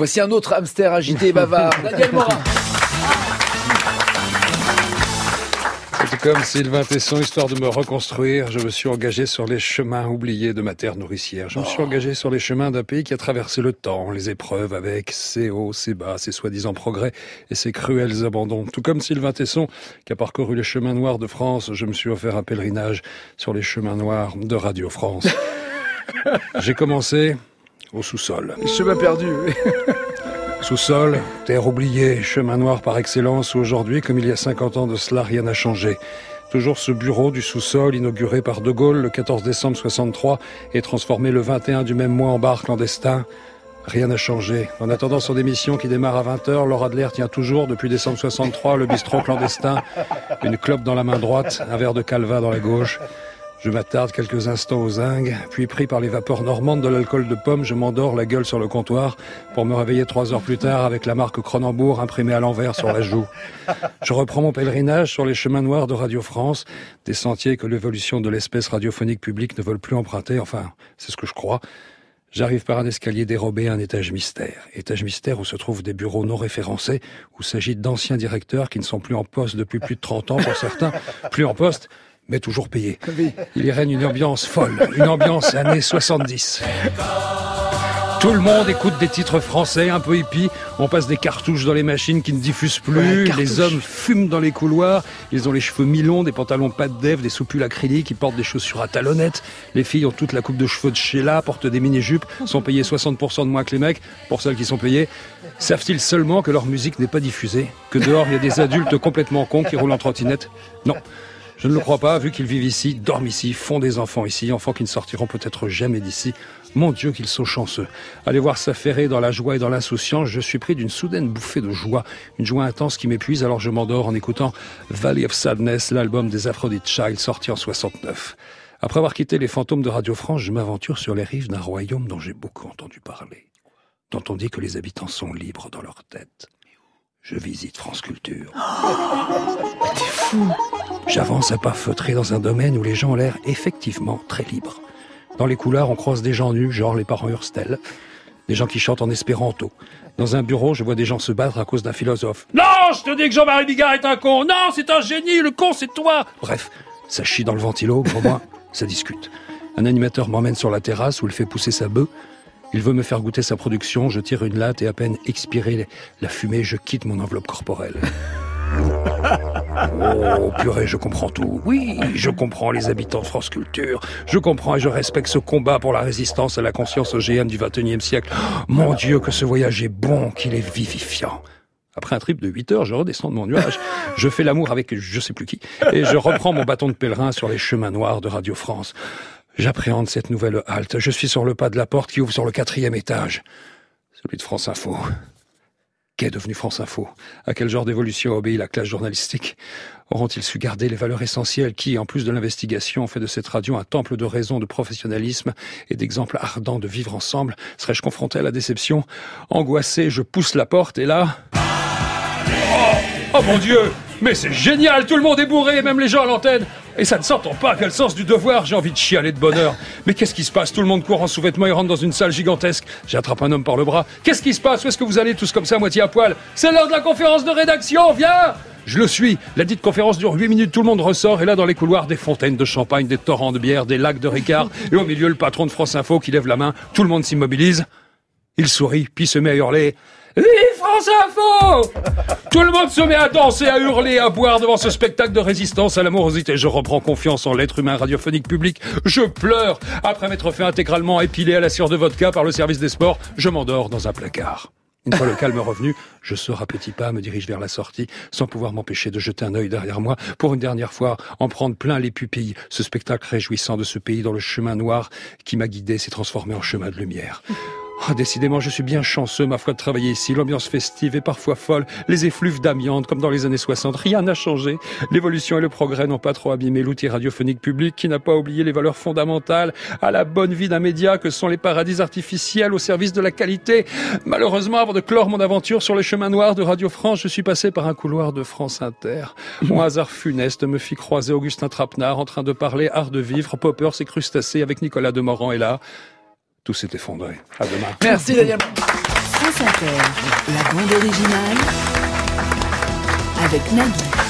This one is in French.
Voici un autre hamster agité et bavard, Daniel Morin. C'est comme Sylvain Tesson, histoire de me reconstruire, je me suis engagé sur les chemins oubliés de ma terre nourricière. Je me suis engagé sur les chemins d'un pays qui a traversé le temps, les épreuves avec ses hauts, ses bas, ses soi-disant progrès et ses cruels abandons. Tout comme Sylvain Tesson, qui a parcouru les chemins noirs de France, je me suis offert un pèlerinage sur les chemins noirs de Radio France. J'ai commencé au sous-sol. Chemin perdu. Sous-sol, terre oubliée, chemin noir par excellence, où aujourd'hui, comme il y a 50 ans de cela, rien n'a changé. Toujours ce bureau du sous-sol, inauguré par De Gaulle le 14 décembre 63 et transformé le 21 du même mois en bar clandestin. Rien n'a changé. En attendant son émission qui démarre à 20h, Laura Adler tient toujours, depuis décembre 63, le bistrot clandestin. Une clope dans la main droite, un verre de calva dans la gauche. Je m'attarde quelques instants aux zingues, puis pris par les vapeurs normandes de l'alcool de pomme, je m'endors la gueule sur le comptoir pour me réveiller 3 heures plus tard avec la marque Cronenbourg imprimée à l'envers sur la joue. Je reprends mon pèlerinage sur les chemins noirs de Radio France, des sentiers que l'évolution de l'espèce radiophonique publique ne veut plus emprunter, enfin, c'est ce que je crois. J'arrive par un escalier dérobé à un étage mystère. Étage mystère où se trouvent des bureaux non référencés, où s'agit d'anciens directeurs qui ne sont plus en poste depuis plus de 30 ans pour certains, plus en poste, mais toujours payé. Il y règne une ambiance folle, une ambiance années 70. Tout le monde écoute des titres français un peu hippies, on passe des cartouches dans les machines qui ne diffusent plus, les hommes fument dans les couloirs, ils ont les cheveux mi-longs, des pantalons pas de dev, des soupules acryliques, ils portent des chaussures à talonnettes, les filles ont toute la coupe de cheveux de Sheila, portent des mini-jupes, sont payées 60% de moins que les mecs, pour celles qui sont payées. Savent-ils seulement que leur musique n'est pas diffusée, que dehors il y a des adultes complètement cons qui roulent en trottinette? Non. Je ne le crois pas, vu qu'ils vivent ici, dorment ici, font des enfants ici, enfants qui ne sortiront peut-être jamais d'ici. Mon Dieu, qu'ils sont chanceux. Allez voir s'affairer dans la joie et dans l'insouciance, je suis pris d'une soudaine bouffée de joie, une joie intense qui m'épuise, alors je m'endors en écoutant Valley of Sadness, l'album des Aphrodite Child, sorti en 69. Après avoir quitté les fantômes de Radio France, je m'aventure sur les rives d'un royaume dont j'ai beaucoup entendu parler, dont on dit que les habitants sont libres dans leur tête. Je visite France Culture. T'es fou. J'avance à pas feutrés dans un domaine où les gens ont l'air effectivement très libres. Dans les couloirs, on croise des gens nus, genre les parents Hurstel, des gens qui chantent en espéranto. Dans un bureau, je vois des gens se battre à cause d'un philosophe. « Non, je te dis que Jean-Marie Bigard est un con. Non, c'est un génie, le con c'est toi !» Bref, ça chie dans le ventilo, pour moi, ça discute. Un animateur m'emmène sur la terrasse où il fait pousser sa bœuf. Il veut me faire goûter sa production, je tire une latte et à peine expirée la fumée, je quitte mon enveloppe corporelle. Oh purée, je comprends tout. Oui, je comprends les habitants de France Culture. Je comprends et je respecte ce combat pour la résistance à la conscience OGM du XXIe siècle. Oh, mon Dieu, que ce voyage est bon, qu'il est vivifiant. Après un trip de 8 heures, je redescends de mon nuage, je fais l'amour avec je sais plus qui, et je reprends mon bâton de pèlerin sur les chemins noirs de Radio France. J'appréhende cette nouvelle halte. Je suis sur le pas de la porte qui ouvre sur le 4e étage. Celui de France Info. Qu'est devenu France Info? À quel genre d'évolution obéit la classe journalistique? Auront-ils su garder les valeurs essentielles qui, en plus de l'investigation, ont fait de cette radio un temple de raison, de professionnalisme et d'exemples ardents de vivre ensemble? Serais-je confronté à la déception? Angoissé, je pousse la porte et là... Oh mon Dieu! Mais c'est génial! Tout le monde est bourré, même les gens à l'antenne! Et ça ne s'entend pas, quel sens du devoir, j'ai envie de chialer de bonheur. Mais qu'est-ce qui se passe? Tout le monde court en sous-vêtements et rentre dans une salle gigantesque. J'attrape un homme par le bras. Qu'est-ce qui se passe? Où est-ce que vous allez tous comme ça, à moitié à poil? C'est l'heure de la conférence de rédaction, viens! Je le suis. La dite conférence dure 8 minutes, tout le monde ressort, et là dans les couloirs, des fontaines de champagne, des torrents de bière, des lacs de Ricard, et au milieu, le patron de France Info qui lève la main. Tout le monde s'immobilise. Il sourit, puis se met à hurler. Vive France Info! Tout le monde se met à danser, à hurler, à boire devant ce spectacle de résistance à l'amorosité. Je reprends confiance en l'être humain radiophonique public. Je pleure. Après m'être fait intégralement épiler à la sueur de vodka par le service des sports, je m'endors dans un placard. Une fois le calme revenu, je sors à petits pas, me dirige vers la sortie, sans pouvoir m'empêcher de jeter un œil derrière moi, pour une dernière fois en prendre plein les pupilles. Ce spectacle réjouissant de ce pays dont le chemin noir qui m'a guidé s'est transformé en chemin de lumière. Oh, décidément, je suis bien chanceux, ma foi, de travailler ici. L'ambiance festive est parfois folle. Les effluves d'amiante, comme dans les années 60. Rien n'a changé. L'évolution et le progrès n'ont pas trop abîmé l'outil radiophonique public qui n'a pas oublié les valeurs fondamentales à la bonne vie d'un média que sont les paradis artificiels au service de la qualité. Malheureusement, avant de clore mon aventure sur les chemins noirs de Radio France, je suis passé par un couloir de France Inter. Mon hasard funeste me fit croiser Augustin Trapenard en train de parler art de vivre, poppers et crustacés avec Nicolas Demorand et là... Tout s'est effondré. À demain. Merci Daniel. France Inter, la bande originale avec Nagui.